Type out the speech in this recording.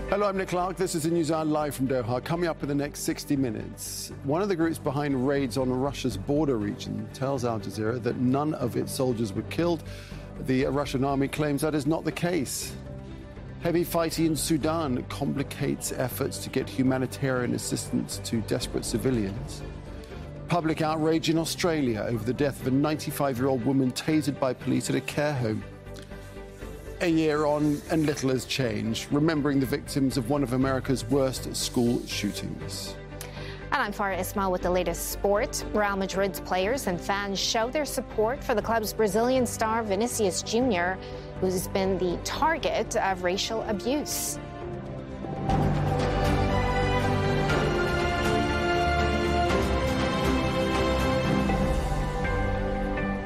Hello, I'm Nick Clark. This is the News Hour live from Doha. Coming up in the next 60 minutes, one of the groups behind raids on Russia's border region tells Al Jazeera that none of its soldiers were killed. The Russian army claims that is not the case. Heavy fighting in Sudan complicates efforts to get humanitarian assistance to desperate civilians. Public outrage in Australia over the death of a 95-year-old woman tasered by police at a care home. A year on and little has changed, remembering the victims of one of America's worst school shootings. And I'm Farah Ismail with the latest sport. Real Madrid's players and fans show their support for the club's Brazilian star Vinicius Jr., who's been the target of racial abuse.